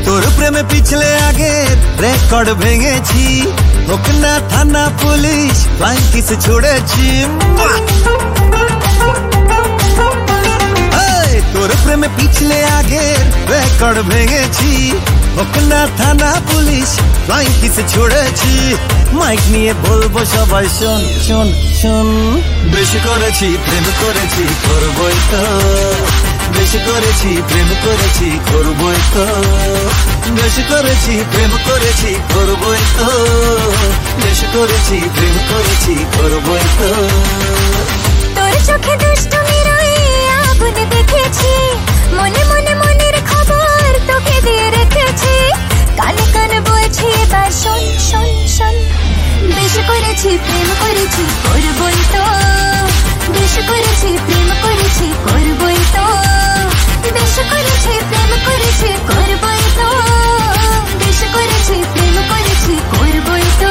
তোর প্রেমে পিছলে আগের রেকর্ড ভেঙেছি, হোক না থানা পুলিশ ফ্লাইং কিস ছুড়েছি। তোর প্রেমে পিছলে আগের রেকর্ড ভেঙেছি, হোক না থানা পুলিশ ফ্লাইং কিস ছুড়েছি। মাইক নিয়ে বলবো সবাই শোন শোন শোন, বেশি করেছি প্রেম করেছি করবই তো, বেশি করেছি প্রেম করেছি করবই তো, বেশি করেছি প্রেম করেছি করবই তো, বেশি করেছি প্রেম করেছি করবই তো। তোর চোখে দুষ্টুমির ওই আগুন দেখেছি, মনে মনে মনের খবর তোকে দিয়ে রেখেছি। কানে কানে বলছি এবার শোন শোন শোন, বেশি করেছি প্রেম করেছি করবই তো, বেশি করেছি প্রেম করেছি করবই তো, বেশি করেছি প্রেম করেছি করবই তো, বেশি করেছি প্রেম করেছি করবই তো।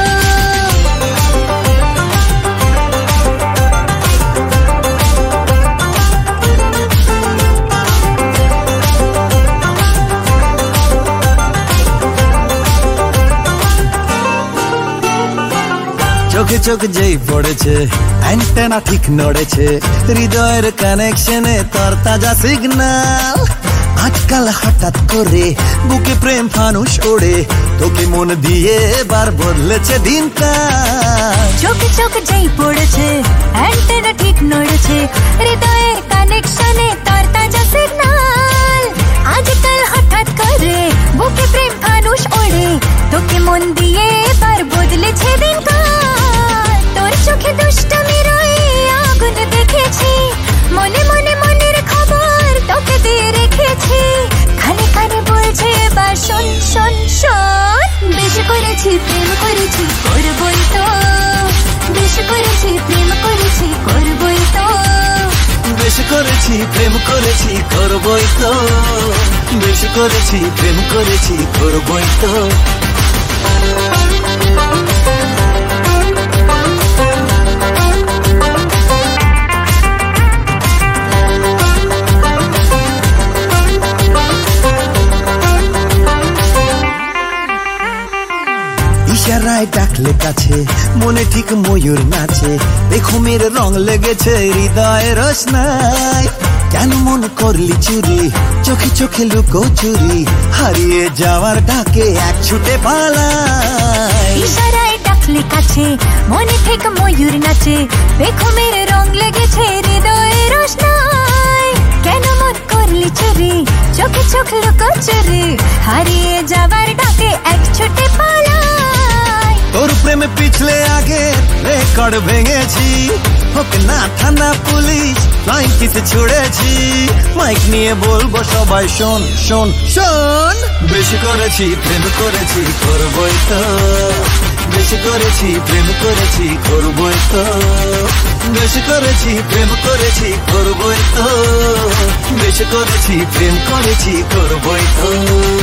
চোখে চোখ যেই পড়েছে অ্যান্টেনা ঠিক নড়েছে, হৃদয়ের কানেকশনে তোর তাজা সিগন্যাল। আজকাল হঠাৎ করে বুকে প্রেম ফানুষ ওড়ে, তোকে মন দিয়ে এবার বদলেছে দিনকাল। চোখে চোখ যেই পড়েছে অ্যান্টেনা ঠিক নড়েছে, হৃদয়ের কানেকশনে তোর তাজা সিগন্যাল। আজকাল হঠাৎ করে বুকে প্রেম ফানুষ ওড়ে, তোকে মন দিয়ে এবার বদলেছে দিনকাল। তোর চোখে দুষ্টুমির ওই আগুন দেখেছি, মনে মনে মনের খবর তোকে দিয়ে রেখেছি। কানে কানে বলছে এবার শোন শোন শোন, বেশি করেছি প্রেম করেছি করবই তো, বেশি করেছি প্রেম করেছি করবই তো, বেশি করেছি প্রেম করেছি করবই তো, বেশি করেছি প্রেম করেছি করবই তো। ইশারায় ডাকলে কাছে, মনে ঠিক ময়ূর নাচে, বেখুমের রং লেগেছে হৃদয়ের রোশনাই। কেন মন করলি চুরি, চোখে চোখে লুকো চুরি, হারিয়ে যাওয়ার ডাকে এক ছুটে পালাই। ইশারায় ডাকলে কাছে, মনে ঠিক ময়ূর নাচে, বেখুমের রং লেগেছে হৃদয়ের রোশনাই। কেন মন করলি চুরি, চোখে চোখ লুকো চুরি, হারিয়ে যাওয়ার ডাকে এক ছুটে পালাই। তোর প্রেমে পিছলে আগে রেকর্ড ভেঙেছি, হোক না থানা পুলিশ ফ্লাইং কিস ছুড়েছি। মাইক নিয়ে বলবো সবাই শোন শোন শোন, বেশি করেছি প্রেম করেছি করবই তো, বেশি করেছি প্রেম করেছি করবই তো, বেশি করেছি প্রেম করেছি করবই তো, বেশি করেছি প্রেম করেছি করবই তো।